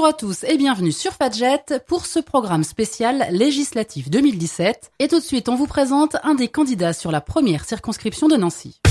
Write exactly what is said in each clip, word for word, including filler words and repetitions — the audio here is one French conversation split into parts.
à tous et bienvenue sur Fadjet pour ce programme spécial législatif deux mille dix-sept. Et tout de suite, on vous présente un des candidats sur la première circonscription de Nancy.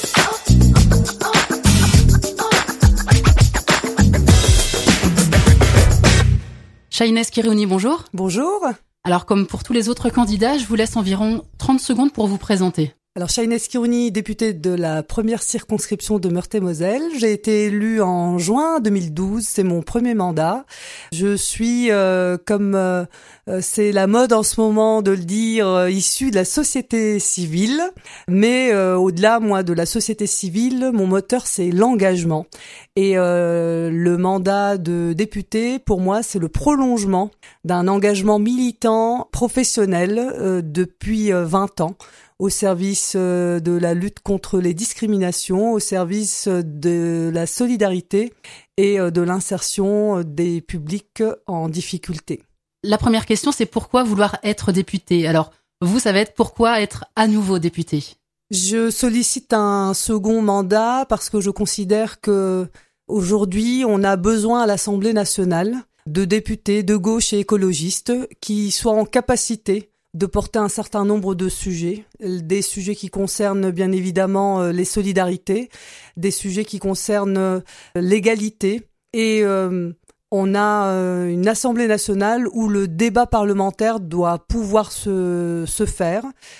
Shahinez Kiriouni, bonjour. Bonjour. Alors, comme pour tous les autres candidats, je vous laisse environ trente secondes pour vous présenter. Alors, Shahinez Kiriouni, députée de la première circonscription de Meurthe-et-Moselle. J'ai été élue en juin deux mille douze, c'est mon premier mandat. Je suis, euh, comme euh, c'est la mode en ce moment de le dire, euh, issue de la société civile. Mais euh, au-delà, moi, de la société civile, mon moteur, c'est l'engagement. Et euh, le mandat de député, pour moi, c'est le prolongement d'un engagement militant professionnel euh, depuis euh, vingt ans. Au service de la lutte contre les discriminations, au service de la solidarité et de l'insertion des publics en difficulté. La première question, c'est pourquoi vouloir être député ? Alors, vous, ça va être pourquoi être à nouveau député ? Je sollicite un second mandat parce que je considère que aujourd'hui, on a besoin à l'Assemblée nationale de députés de gauche et écologistes qui soient en capacité de porter un certain nombre de sujets, des sujets qui concernent bien évidemment les solidarités, des sujets qui concernent l'égalité. Et euh, on a euh, une Assemblée nationale où le débat parlementaire doit pouvoir se, se faire.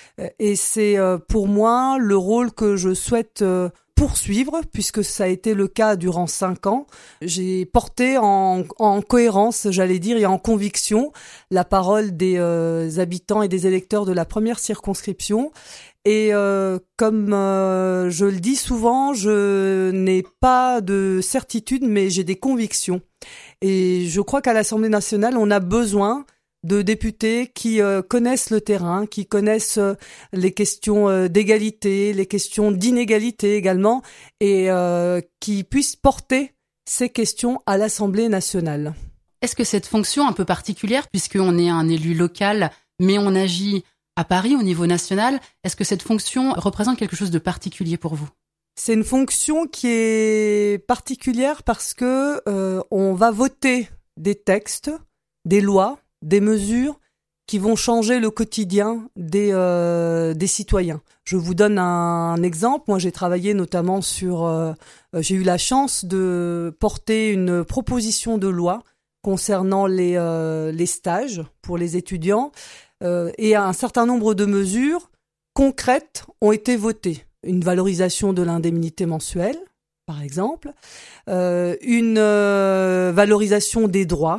Et c'est euh, pour moi le rôle que je souhaite euh, poursuivre, puisque ça a été le cas durant cinq ans. J'ai porté en, en cohérence, j'allais dire, et en conviction, la parole des euh, habitants et des électeurs de la première circonscription. Et euh, comme euh, je le dis souvent, je n'ai pas de certitude, mais j'ai des convictions. Et je crois qu'à l'Assemblée nationale, on a besoin de députés qui euh, connaissent le terrain, qui connaissent euh, les questions euh, d'égalité, les questions d'inégalité également, et euh, qui puissent porter ces questions à l'Assemblée nationale. Est-ce que cette fonction un peu particulière, puisqu'on est un élu local, mais on agit à Paris au niveau national, est-ce que cette fonction représente quelque chose de particulier pour vous ? C'est une fonction qui est particulière parce que euh, on va voter des textes, des lois, des mesures qui vont changer le quotidien des euh, des citoyens. Je vous donne un, un exemple. Moi, j'ai travaillé notamment sur... Euh, j'ai eu la chance de porter une proposition de loi concernant les euh, les stages pour les étudiants euh, et un certain nombre de mesures concrètes ont été votées. Une valorisation de l'indemnité mensuelle, par exemple, euh, une euh, valorisation des droits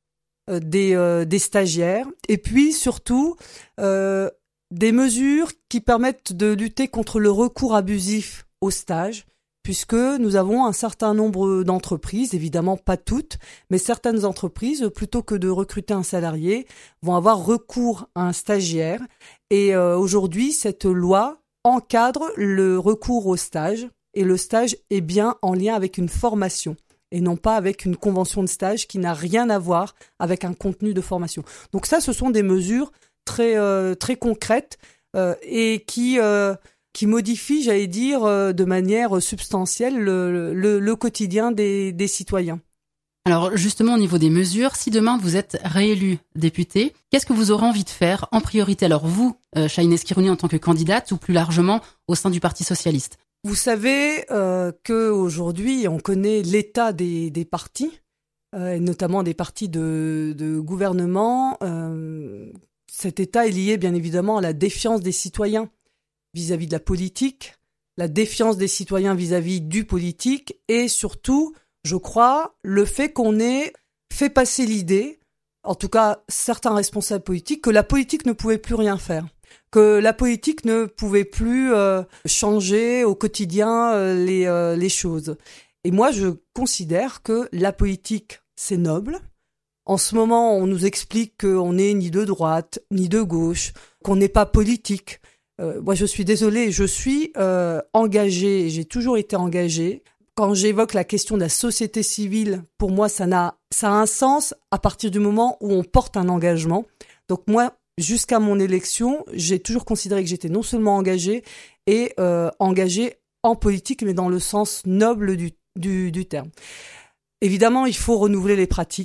Des, euh, des stagiaires, et puis surtout euh, des mesures qui permettent de lutter contre le recours abusif au stage, puisque nous avons un certain nombre d'entreprises, évidemment pas toutes, mais certaines entreprises, plutôt que de recruter un salarié, vont avoir recours à un stagiaire. Et euh, aujourd'hui, cette loi encadre le recours au stage, et le stage est bien en lien avec une formation, et non pas avec une convention de stage qui n'a rien à voir avec un contenu de formation. Donc ça, ce sont des mesures très euh, très concrètes euh, et qui euh, qui modifient, j'allais dire, euh, de manière substantielle le, le, le quotidien des, des citoyens. Alors justement, au niveau des mesures, si demain vous êtes réélu député, qu'est-ce que vous aurez envie de faire en priorité ? Alors vous, euh, Shahinez Kiriouni, en tant que candidate, ou plus largement au sein du Parti socialiste ? Vous savez euh, qu'aujourd'hui, on connaît l'état des, des partis, euh, et notamment des partis de, de gouvernement. Euh, cet état est lié bien évidemment à la défiance des citoyens vis-à-vis de la politique, la défiance des citoyens vis-à-vis du politique, et surtout, je crois, le fait qu'on ait fait passer l'idée, en tout cas certains responsables politiques, que la politique ne pouvait plus rien faire. Que la politique ne pouvait plus euh, changer au quotidien euh, les, euh, les choses. Et moi, je considère que la politique, c'est noble. En ce moment, on nous explique qu'on n'est ni de droite, ni de gauche, qu'on n'est pas politique. Euh, moi, je suis désolée, je suis euh, engagée, j'ai toujours été engagée. Quand j'évoque la question de la société civile, pour moi, ça, n'a, ça a un sens à partir du moment où on porte un engagement. Donc moi, jusqu'à mon élection, j'ai toujours considéré que j'étais non seulement engagée, et euh, engagée en politique, mais dans le sens noble du, du, du terme. Évidemment, il faut renouveler les pratiques.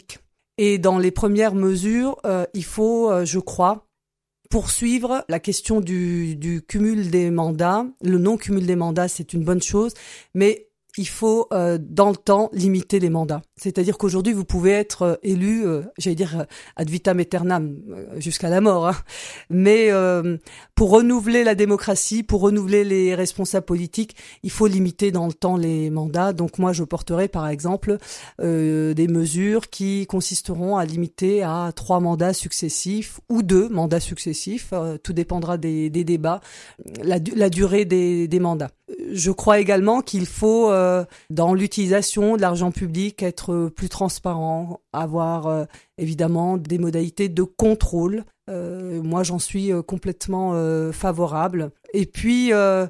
Et dans les premières mesures, euh, il faut, euh, je crois, poursuivre la question du, du cumul des mandats. Le non-cumul des mandats, c'est une bonne chose, mais il faut, euh, dans le temps, limiter les mandats. C'est-à-dire qu'aujourd'hui, vous pouvez être euh, élu, euh, j'allais dire euh, ad vitam aeternam, euh, jusqu'à la mort. Hein. Mais euh, pour renouveler la démocratie, pour renouveler les responsables politiques, il faut limiter dans le temps les mandats. Donc moi, je porterai, par exemple, euh, des mesures qui consisteront à limiter à trois mandats successifs ou deux mandats successifs. Euh, tout dépendra des, des débats, la, la durée des, des mandats. Je crois également qu'il faut, euh, dans l'utilisation de l'argent public, être plus transparent, avoir euh, évidemment des modalités de contrôle. Euh, moi, j'en suis euh, complètement euh, favorable. Et puis, euh,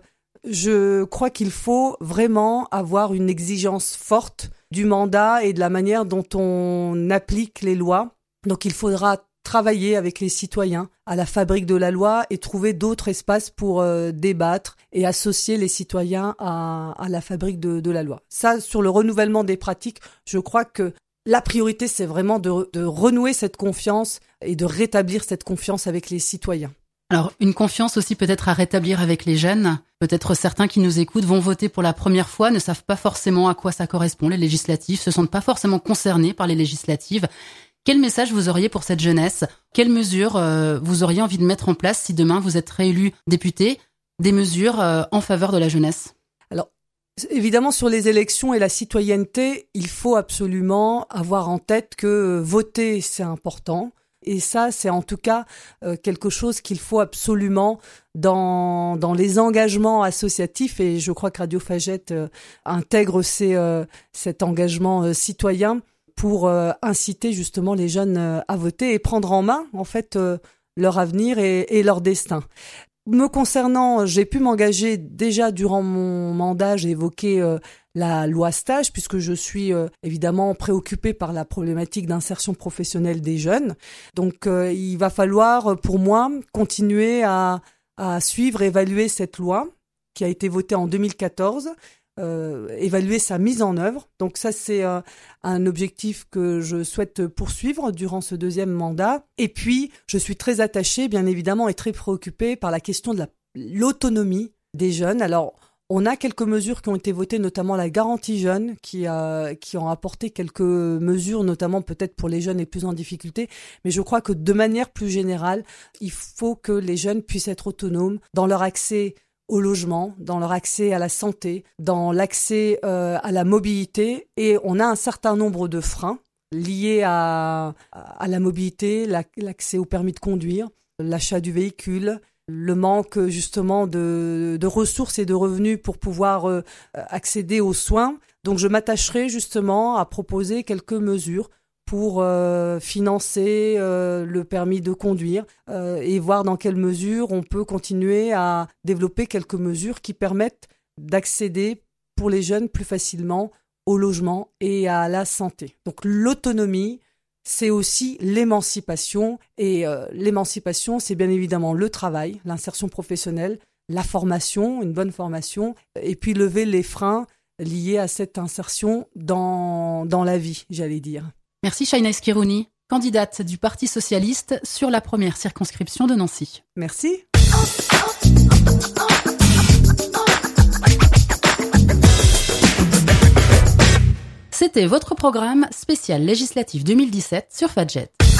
je crois qu'il faut vraiment avoir une exigence forte du mandat et de la manière dont on applique les lois. Donc, il faudra travailler avec les citoyens à la fabrique de la loi et trouver d'autres espaces pour euh, débattre et associer les citoyens à, à la fabrique de, de la loi. Ça, sur le renouvellement des pratiques, je crois que la priorité, c'est vraiment de, de renouer cette confiance et de rétablir cette confiance avec les citoyens. Alors, une confiance aussi peut-être à rétablir avec les jeunes. Peut-être certains qui nous écoutent vont voter pour la première fois, ne savent pas forcément à quoi ça correspond, les législatives, se sentent pas forcément concernés par les législatives. Quel message vous auriez pour cette jeunesse ? Quelles mesures euh, vous auriez envie de mettre en place si demain vous êtes réélu député ? Des mesures euh, en faveur de la jeunesse ? Alors, évidemment, sur les élections et la citoyenneté, il faut absolument avoir en tête que voter, c'est important. Et ça, c'est en tout cas euh, quelque chose qu'il faut absolument dans dans les engagements associatifs. Et je crois que Radio Fagette euh, intègre ces, euh, cet engagement euh, citoyen pour euh, inciter justement les jeunes euh, à voter et prendre en main en fait euh, leur avenir et, et leur destin. Me concernant, j'ai pu m'engager déjà durant mon mandat, j'ai évoqué euh, la loi stage puisque je suis euh, évidemment préoccupée par la problématique d'insertion professionnelle des jeunes. Donc euh, il va falloir pour moi continuer à, à suivre, évaluer cette loi qui a été votée en deux mille quatorze. Euh, évaluer sa mise en œuvre. Donc ça, c'est euh, un objectif que je souhaite poursuivre durant ce deuxième mandat. Et puis, je suis très attachée, bien évidemment, et très préoccupée par la question de la, l'autonomie des jeunes. Alors, on a quelques mesures qui ont été votées, notamment la garantie jeune, qui, a, qui ont apporté quelques mesures, notamment peut-être pour les jeunes les plus en difficulté. Mais je crois que de manière plus générale, il faut que les jeunes puissent être autonomes dans leur accès au logement, dans leur accès à la santé, dans l'accès euh, à la mobilité. Et on a un certain nombre de freins liés à, à la mobilité, la, l'accès au permis de conduire, l'achat du véhicule, le manque justement de, de ressources et de revenus pour pouvoir euh, accéder aux soins. Donc je m'attacherai justement à proposer quelques mesures pour euh, financer euh, le permis de conduire euh, et voir dans quelle mesure on peut continuer à développer quelques mesures qui permettent d'accéder pour les jeunes plus facilement au logement et à la santé. Donc l'autonomie, c'est aussi l'émancipation et euh, l'émancipation, c'est bien évidemment le travail, l'insertion professionnelle, la formation, une bonne formation et puis lever les freins liés à cette insertion dans, dans la vie, j'allais dire. Merci Shaina Eskirouni, candidate du Parti socialiste sur la première circonscription de Nancy. Merci. C'était votre programme spécial législatif deux mille dix-sept sur Fadjet.